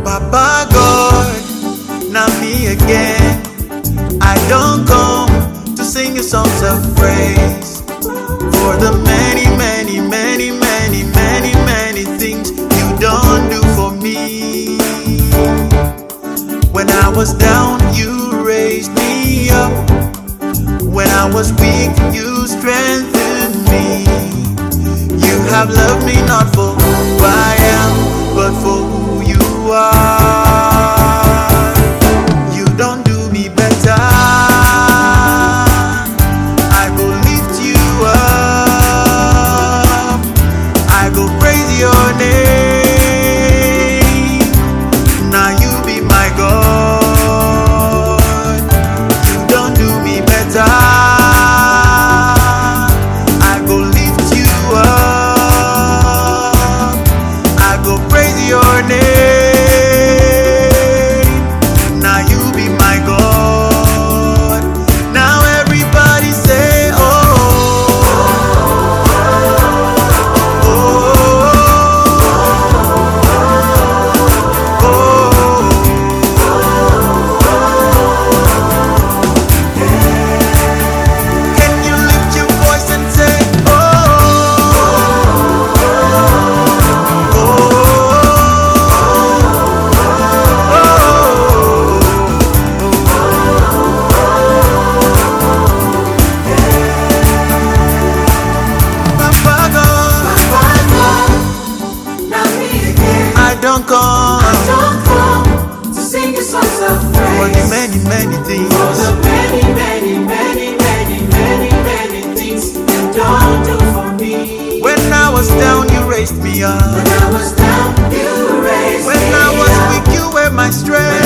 Papa God, now me again. I don't come to sing you songs of praise for the many, many, many, many, many, many things you don't do for me. When I was down, you raised me up. When I was weak, you strengthened me. You have loved me not for who I am, but for who you are. You don't do me better. I go lift you up. I go praise your name. Now you be my God. You don't do me better. I go lift you up. I go praise your name. Now you be my God. Now everybody say, oh, oh, oh, oh. Can you lift your voice and say, oh, oh, Papa God, Now me again. I don't come Don't come to sing your songs of for the praise. many, many things. For the many, many, many, many, many, many things you don't do for me. When I was down, you raised me up. When I was down, you raised When me I was up. weak, you were my strength.